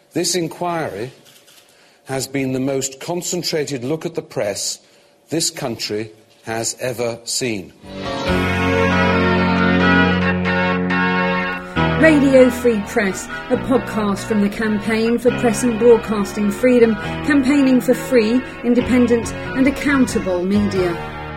This inquiry has been the most concentrated look at the press this country has ever seen. Radio Free Press, a podcast from the Campaign for Press and Broadcasting Freedom, campaigning for free, independent and accountable media.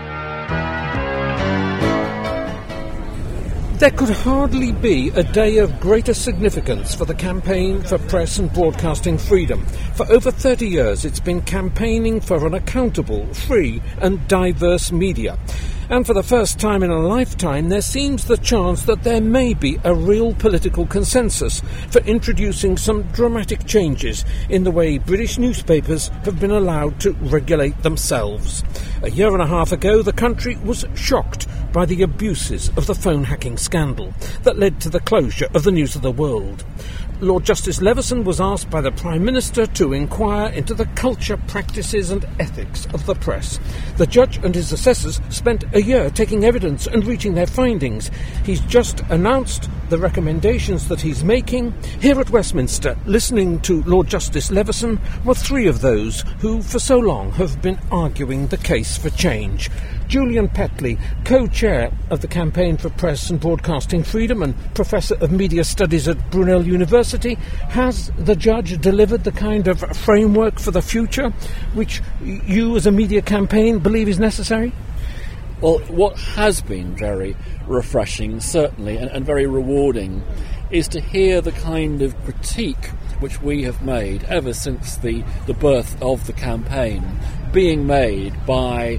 There could hardly be a day of greater significance for the Campaign for Press and Broadcasting Freedom. For over 30 years, it's been campaigning for an accountable, free and diverse media. And for the first time in a lifetime, there seems the chance that there may be a real political consensus for introducing some dramatic changes in the way British newspapers have been allowed to regulate themselves. A year and a half ago, the country was shocked by the abuses of the phone hacking scandal that led to the closure of the News of the World. Lord Justice Leveson was asked by the Prime Minister to inquire into the culture, practices and ethics of the press. The judge and his assessors spent a year taking evidence and reaching their findings. He's just announced the recommendations that he's making. Here at Westminster, listening to Lord Justice Leveson, were three of those who for so long have been arguing the case for change. Julian Petley, co-chair of the Campaign for Press and Broadcasting Freedom and Professor of Media Studies at Brunel University. Has the judge delivered the kind of framework for the future which you as a media campaign believe is necessary? Well, what has been very refreshing, certainly, and very rewarding, is to hear the kind of critique which we have made ever since the birth of the campaign being made by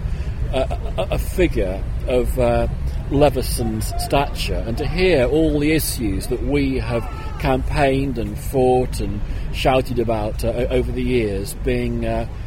a figure of Leveson's stature, and to hear all the issues that we have campaigned and fought and shouted about over the years being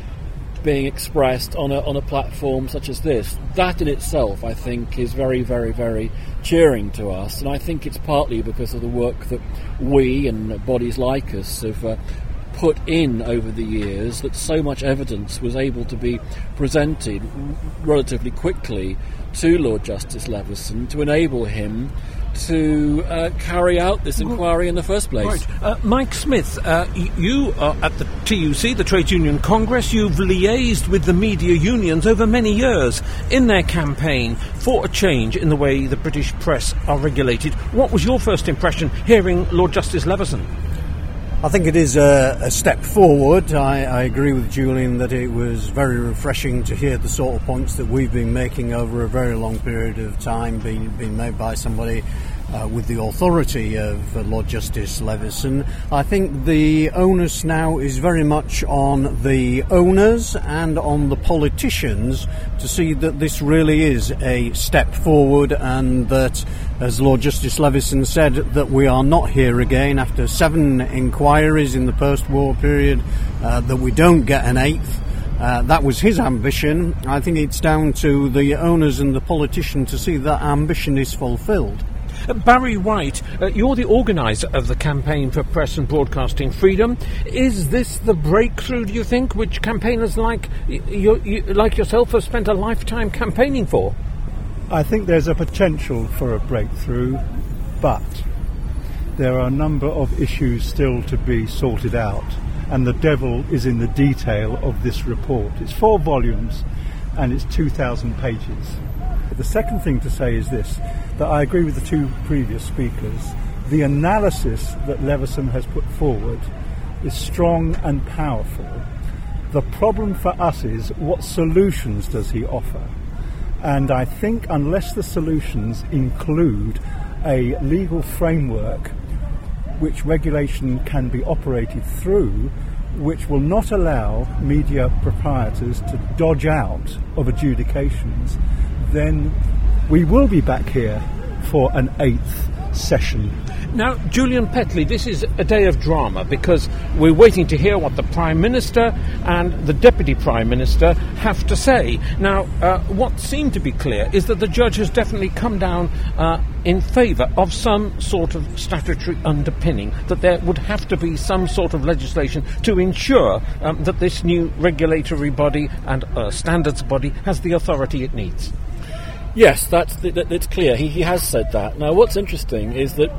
expressed on a platform such as this. That in itself, I think, is very, very, very cheering to us, and I think it's partly because of the work that we and bodies like us have put in over the years, that so much evidence was able to be presented relatively quickly to Lord Justice Leveson to enable him to carry out this inquiry in the first place. Right. Mike Smith, you are at the TUC, the Trades Union Congress. You've liaised with the media unions over many years in their campaign for a change in the way the British press are regulated. What was your first impression hearing Lord Justice Leveson? I think it is a step forward. I agree with Julian that it was very refreshing to hear the sort of points that we've been making over a very long period of time being made by somebody with the authority of Lord Justice Leveson. I think the onus now is very much on the owners and on the politicians to see that this really is a step forward, and that, as Lord Justice Leveson said, that we are not here again after 7 inquiries in the post-war period, that we don't get an 8th. That was his ambition. I think it's down to the owners and the politicians to see that ambition is fulfilled. Barry White, you're the organiser of the Campaign for Press and Broadcasting Freedom. Is this the breakthrough, do you think, which campaigners like yourself have spent a lifetime campaigning for? I think there's a potential for a breakthrough, but there are a number of issues still to be sorted out, and the devil is in the detail of this report. It's 4 volumes and it's 2,000 pages. The second thing to say is this, that I agree with the 2 previous speakers. The analysis that Leveson has put forward is strong and powerful. The problem for us is, what solutions does he offer? And I think unless the solutions include a legal framework which regulation can be operated through, which will not allow media proprietors to dodge out of adjudications, then we will be back here for an 8th session. Now, Julian Petley, this is a day of drama because we're waiting to hear what the Prime Minister and the Deputy Prime Minister have to say. Now, what seemed to be clear is that the judge has definitely come down in favour of some sort of statutory underpinning, that there would have to be some sort of legislation to ensure that this new regulatory body and standards body has the authority it needs. Yes, that's clear. He has said that. Now, what's interesting is that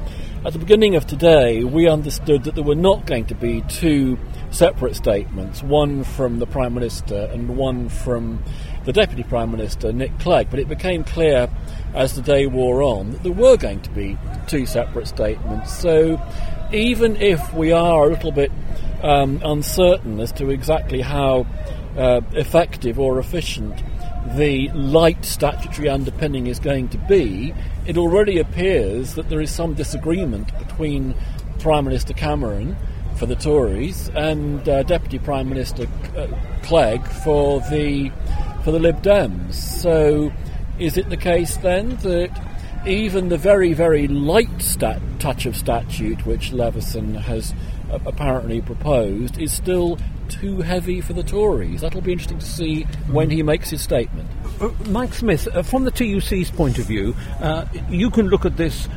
At the beginning of today, we understood that there were not going to be two separate statements, one from the Prime Minister and one from the Deputy Prime Minister, Nick Clegg, but it became clear as the day wore on that there were going to be two separate statements. So even if we are a little bit uncertain as to exactly how effective or efficient the light statutory underpinning is going to be, it already appears that there is some disagreement between Prime Minister Cameron for the Tories and Deputy Prime Minister Clegg for the Lib Dems. So is it the case then that even the very, very light touch of statute which Leveson has apparently proposed is still too heavy for the Tories? That'll be interesting to see when he makes his statement. Mike Smith, from the TUC's point of view, you can look at this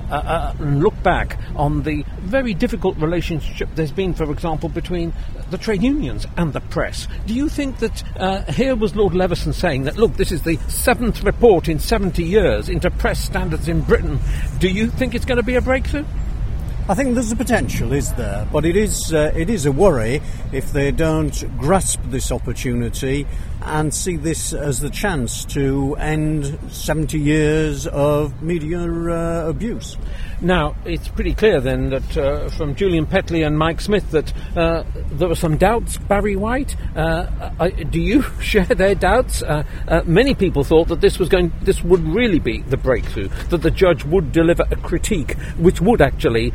and look back on the very difficult relationship there's been, for example, between the trade unions and the press. Do you think that here was Lord Leveson saying that, look, this is the 7th report in 70 years into press standards in Britain. Do you think it's going to be a breakthrough? I think there's a potential, is there? But it is a worry if they don't grasp this opportunity and see this as the chance to end 70 years of media abuse. Now, it's pretty clear then that from Julian Petley and Mike Smith that there were some doubts. Barry White, do you share their doubts? Many people thought that this would really be the breakthrough, that the judge would deliver a critique which would actually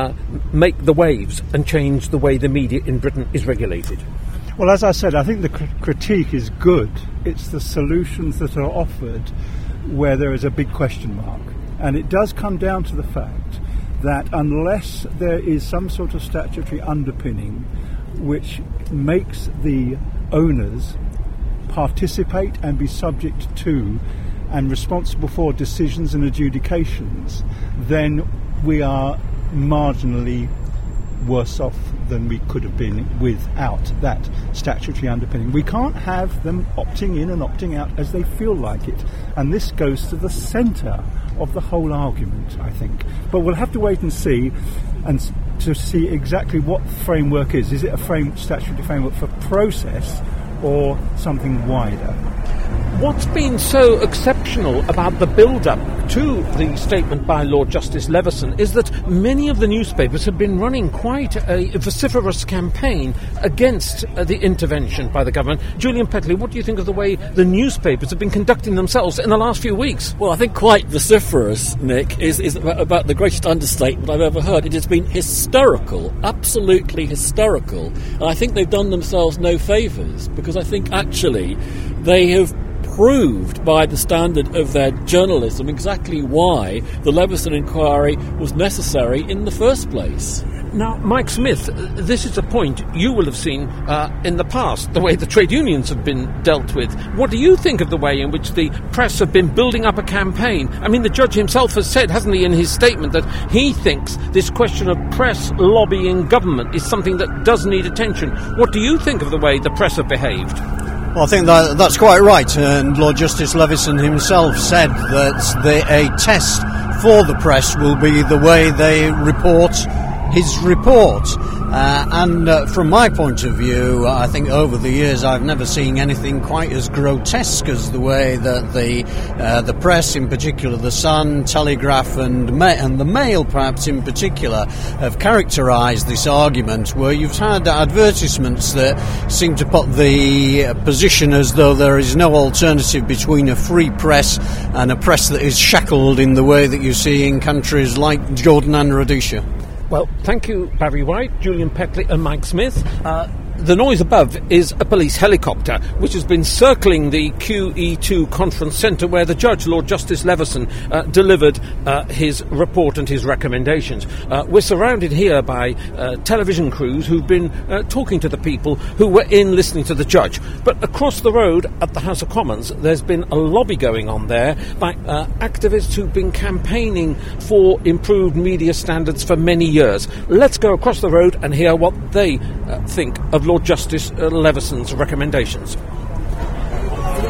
make the waves and change the way the media in Britain is regulated. Well, as I said, I think the critique is good. It's the solutions that are offered where there is a big question mark. And it does come down to the fact that unless there is some sort of statutory underpinning which makes the owners participate and be subject to and responsible for decisions and adjudications, then we are marginally worse off than we could have been without that statutory underpinning. We can't have them opting in and opting out as they feel like it. And this goes to the centre of the whole argument, I think. But we'll have to wait and see, and to see exactly what framework is. Is it a statutory framework for process or something wider? What's been so exceptional about the build-up to the statement by Lord Justice Leveson is that many of the newspapers have been running quite a vociferous campaign against the intervention by the government. Julian Petley, what do you think of the way the newspapers have been conducting themselves in the last few weeks? Well, I think quite vociferous, Nick, is about the greatest understatement I've ever heard. It has been hysterical, absolutely hysterical. And I think they've done themselves no favours, because I think actually they have proved by the standard of their journalism exactly why the Leveson inquiry was necessary in the first place. Now, Mike Smith, this is a point you will have seen in the past, the way the trade unions have been dealt with. What do you think of the way in which the press have been building up a campaign? I mean, the judge himself has said, hasn't he, in his statement, that he thinks this question of press lobbying government is something that does need attention. What do you think of the way the press have behaved? Well, I think that's quite right, and Lord Justice Leveson himself said that a test for the press will be the way they report his report. And from my point of view, I think over the years I've never seen anything quite as grotesque as the way that the press, in particular the Sun, Telegraph and the Mail perhaps in particular, have characterised this argument, where you've had advertisements that seem to put the position as though there is no alternative between a free press and a press that is shackled in the way that you see in countries like Jordan and Rhodesia. Well, thank you, Barry White, Julian Petley and Mike Smith. The noise above is a police helicopter which has been circling the QE2 conference centre where the judge, Lord Justice Leveson, delivered his report and his recommendations. We're surrounded here by television crews who've been talking to the people who were in listening to the judge. But across the road at the House of Commons, there's been a lobby going on there by activists who've been campaigning for improved media standards for many years. Let's go across the road and hear what they think of Lord Justice Leveson's recommendations.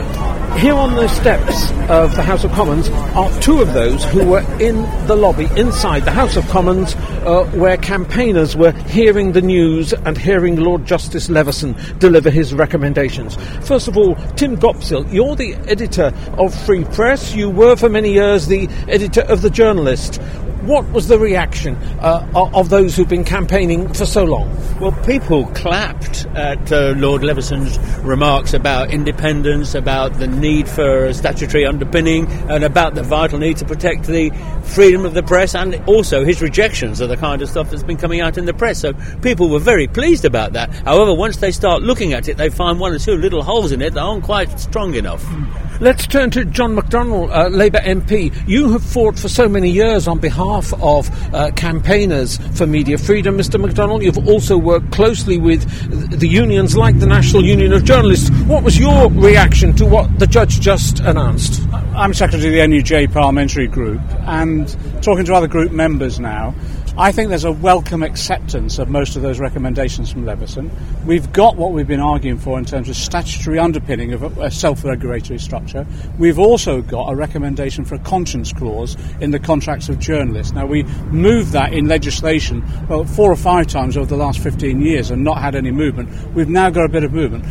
Here on the steps of the House of Commons are two of those who were in the lobby inside the House of Commons where campaigners were hearing the news and hearing Lord Justice Leveson deliver his recommendations. First of all, Tim Gopsill, you're the editor of Free Press. You were for many years the editor of The Journalist. What was the reaction of those who've been campaigning for so long? Well, people clapped at Lord Leveson's remarks about independence, about the need for statutory underpinning, and about the vital need to protect the freedom of the press, and also his rejections of the kind of stuff that's been coming out in the press. So people were very pleased about that. However, once they start looking at it, they find one or two little holes in it that aren't quite strong enough. Let's turn to John McDonnell, Labour MP. You have fought for so many years on behalf of campaigners for media freedom, Mr. McDonnell. You've also worked closely with the unions like the National Union of Journalists. What was your reaction to what the judge just announced? I'm Secretary of the NUJ Parliamentary Group, and talking to other group members now, I think there's a welcome acceptance of most of those recommendations from Leveson. We've got what we've been arguing for in terms of statutory underpinning of a self-regulatory structure. We've also got a recommendation for a conscience clause in the contracts of journalists. Now, we moved that in legislation, 4 or 5 times over the last 15 years and not had any movement. We've now got a bit of movement.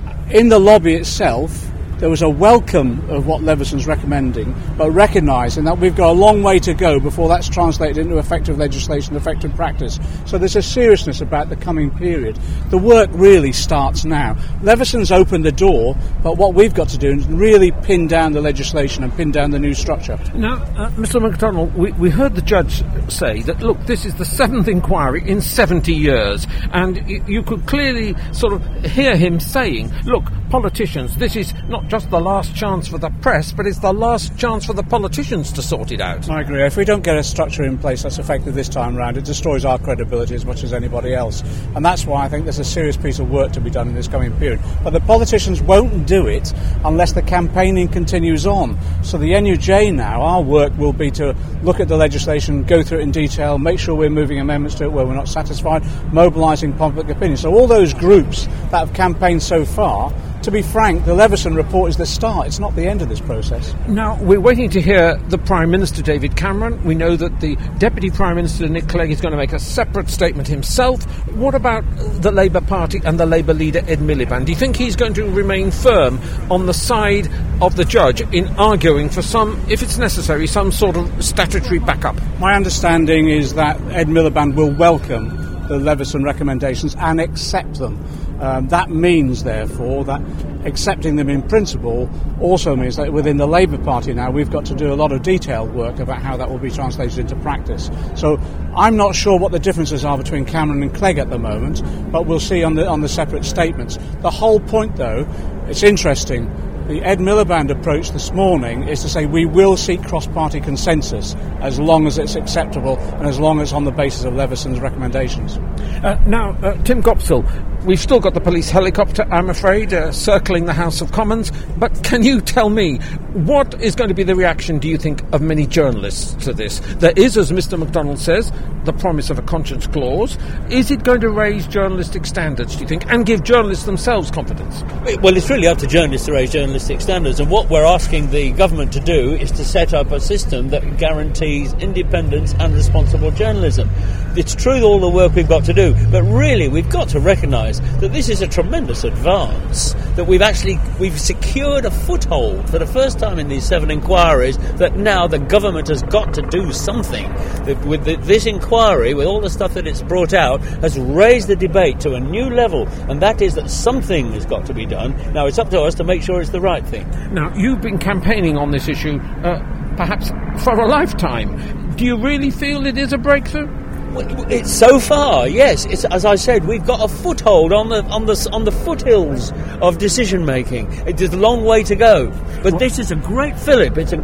In the lobby itself, there was a welcome of what Leveson's recommending, but recognising that we've got a long way to go before that's translated into effective legislation, effective practice. So there's a seriousness about the coming period. The work really starts now. Leveson's opened the door, but what we've got to do is really pin down the legislation and pin down the new structure. Now, Mr. McDonnell, we heard the judge say that, look, this is the 7th inquiry in 70 years, and you could clearly sort of hear him saying, look, politicians, this is not just the last chance for the press, but it's the last chance for the politicians to sort it out. I agree. If we don't get a structure in place that's effective this time round, it destroys our credibility as much as anybody else. And that's why I think there's a serious piece of work to be done in this coming period. But the politicians won't do it unless the campaigning continues on. So the NUJ now, our work will be to look at the legislation, go through it in detail, make sure we're moving amendments to it where we're not satisfied, mobilising public opinion. So all those groups that have campaigned so far, to be frank, the Leveson report is the start. It's not the end of this process. Now, we're waiting to hear the Prime Minister, David Cameron. We know that the Deputy Prime Minister, Nick Clegg, is going to make a separate statement himself. What about the Labour Party and the Labour leader, Ed Miliband? Do you think he's going to remain firm on the side of the judge in arguing for some, if it's necessary, some sort of statutory backup? My understanding is that Ed Miliband will welcome the Leveson recommendations and accept them. That means, therefore, that accepting them in principle also means that within the Labour Party now we've got to do a lot of detailed work about how that will be translated into practice. So I'm not sure what the differences are between Cameron and Clegg at the moment, but we'll see on the separate statements. The whole point, though, it's interesting. The Ed Miliband approach this morning is to say we will seek cross-party consensus as long as it's acceptable and as long as it's on the basis of Leveson's recommendations. Now, Tim Gopsill, we've still got the police helicopter, I'm afraid, circling the House of Commons, but can you tell me, what is going to be the reaction, do you think, of many journalists to this? There is, as Mr. McDonnell says, the promise of a conscience clause. Is it going to raise journalistic standards, do you think, and give journalists themselves confidence? Well, it's really up to journalists to raise journalistic standards, and what we're asking the government to do is to set up a system that guarantees independence and responsible journalism. It's true all the work we've got to do, but really we've got to recognise that this is a tremendous advance, that we've secured a foothold for the first time in these 7 inquiries, that now the government has got to do something. With this inquiry, with all the stuff that it's brought out, has raised the debate to a new level, and that is that something has got to be done. Now it's up to us to make sure it's the right thing. Now, you've been campaigning on this issue perhaps for a lifetime. Do you really feel it is a breakthrough? It's so far, yes. It's, as I said, we've got a foothold on the foothills of decision making. It is a long way to go, but this is a great fillip. It's a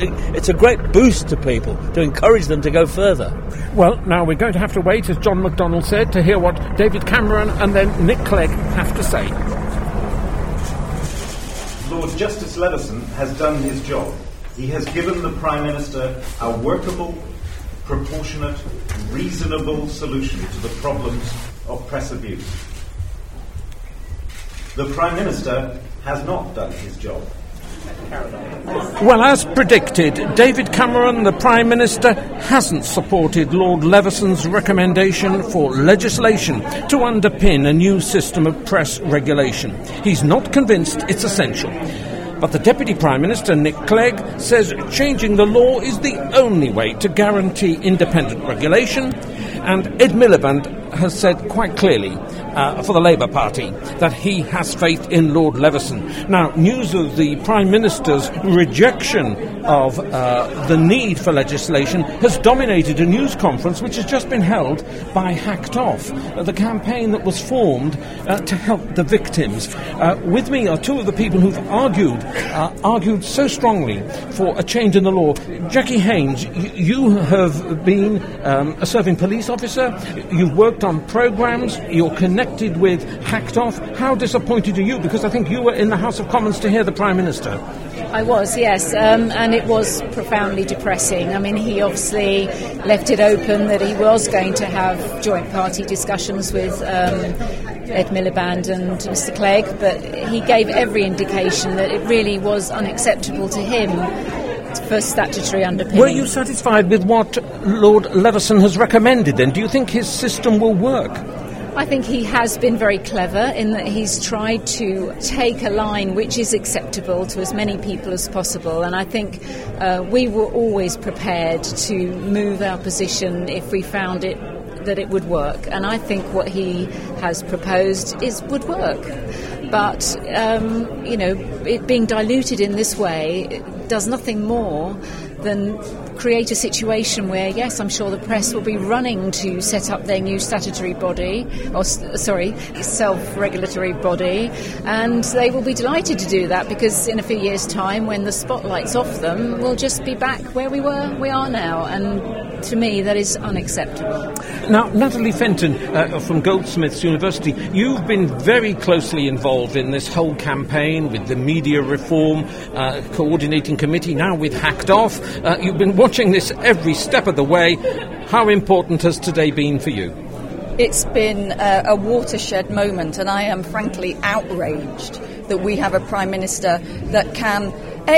great boost to people to encourage them to go further. Well, now we're going to have to wait, as John McDonnell said, to hear what David Cameron and then Nick Clegg have to say. Lord Justice Leveson has done his job. He has given the Prime Minister a workable, proportionate, reasonable solution to the problems of press abuse. The Prime Minister has not done his job. Well, as predicted, David Cameron, the Prime Minister, hasn't supported Lord Leveson's recommendation for legislation to underpin a new system of press regulation. He's not convinced it's essential. But the Deputy Prime Minister, Nick Clegg, says changing the law is the only way to guarantee independent regulation. And Ed Miliband has said quite clearly for the Labour Party that he has faith in Lord Leveson. Now, news of the Prime Minister's rejection of the need for legislation has dominated a news conference which has just been held by Hacked Off, the campaign that was formed to help the victims. With me are two of the people who've argued so strongly for a change in the law. Jackie Haynes, you have been a serving police officer. You've worked on programmes. You're connected with Hacked Off. How disappointed are you? Because I think you were in the House of Commons to hear the Prime Minister. I was, yes, and it was profoundly depressing. I mean, he obviously left it open that he was going to have joint party discussions with Ed Miliband and Mr Clegg, but he gave every indication that it really was unacceptable to him for statutory underpinning. Were you satisfied with what Lord Leveson has recommended then? Do you think his system will work? I think he has been very clever in that he's tried to take a line which is acceptable to as many people as possible, and I think we were always prepared to move our position if we found that it would work, and I think what he has proposed would work. But, it being diluted in this way it does nothing more than create a situation where, yes, I'm sure the press will be running to set up their new statutory body, self-regulatory body, and they will be delighted to do that because in a few years' time, when the spotlight's off them, we'll just be back where we are now, and to me, that is unacceptable. Now, Natalie Fenton from Goldsmiths University, you've been very closely involved in this whole campaign with the Media Reform Coordinating Committee, now with Hacked Off. You've been watching this every step of the way. How important has today been for you? It's been a watershed moment, and I am frankly outraged that we have a Prime Minister that can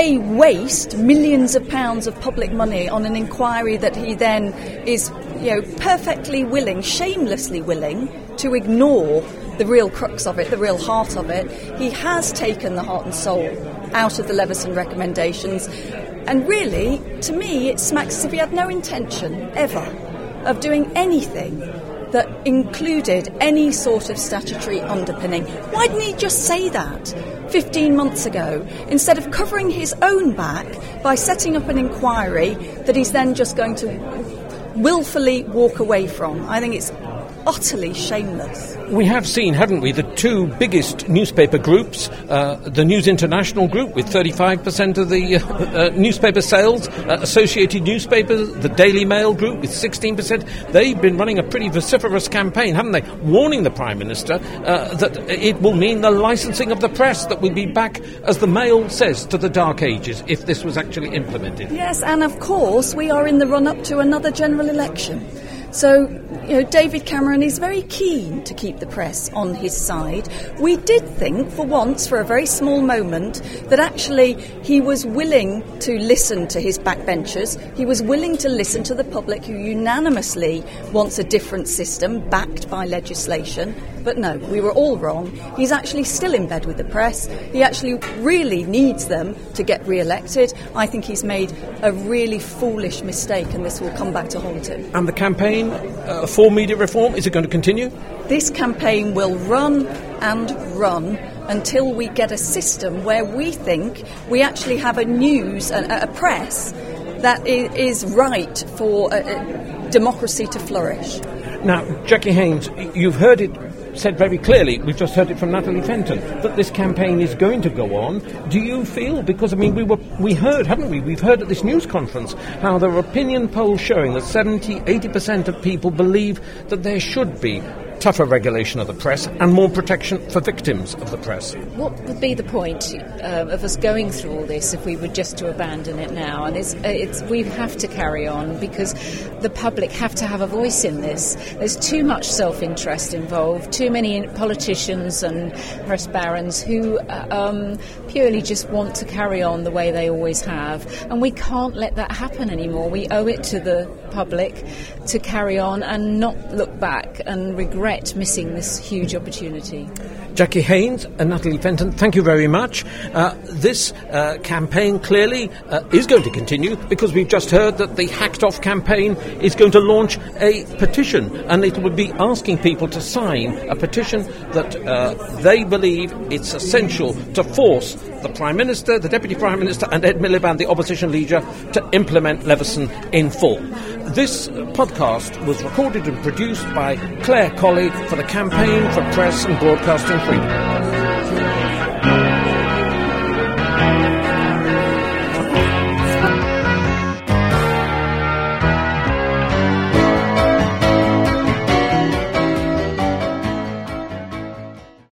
waste millions of pounds of public money on an inquiry that he then is perfectly willing, shamelessly willing to ignore the real crux of it, the real heart of it. He has taken the heart and soul out of the Leveson recommendations, and really, to me, it smacks as if he had no intention ever of doing anything that included any sort of statutory underpinning. Why didn't he just say that 15 months ago, instead of covering his own back by setting up an inquiry that he's then just going to willfully walk away from? I think it's utterly shameless. We have seen, haven't we, the two biggest newspaper groups, the News International Group with 35% of the newspaper sales, Associated Newspapers, the Daily Mail Group with 16%. They've been running a pretty vociferous campaign, haven't they, warning the Prime Minister that it will mean the licensing of the press, that we'll be back, as the Mail says, to the Dark Ages if this was actually implemented. Yes, and of course we are in the run-up to another general election. So, David Cameron is very keen to keep the press on his side. We did think, for once, for a very small moment, that actually he was willing to listen to his backbenchers. He was willing to listen to the public who unanimously wants a different system backed by legislation. But no, we were all wrong. He's actually still in bed with the press. He actually really needs them to get re-elected. I think he's made a really foolish mistake, and this will come back to haunt him. And the campaign for media reform, is it going to continue? This campaign will run and run until we get a system where we think we actually have a news, a press that is right for democracy to flourish. Now, Jackie Haynes, you've heard it said very clearly, we've just heard it from Natalie Fenton, that this campaign is going to go on. Do you feel, because we heard, haven't we? We've heard at this news conference how there are opinion polls showing that 70-80% of people believe that there should be tougher regulation of the press and more protection for victims of the press. What would be the point of us going through all this if we were just to abandon it now? And we have to carry on because the public have to have a voice in this. There's too much self-interest involved, too many politicians and press barons who purely just want to carry on the way they always have. And we can't let that happen anymore. We owe it to the public to carry on and not look back and regret missing this huge opportunity. Jackie Haynes and Natalie Fenton, thank you very much. This campaign clearly is going to continue because we've just heard that the Hacked Off campaign is going to launch a petition, and it will be asking people to sign a petition that they believe it's essential to force the Prime Minister, the Deputy Prime Minister and Ed Miliband, the opposition leader, to implement Leveson in full. This podcast was recorded and produced by Claire Colley for the Campaign for Press and Broadcasting Freedom.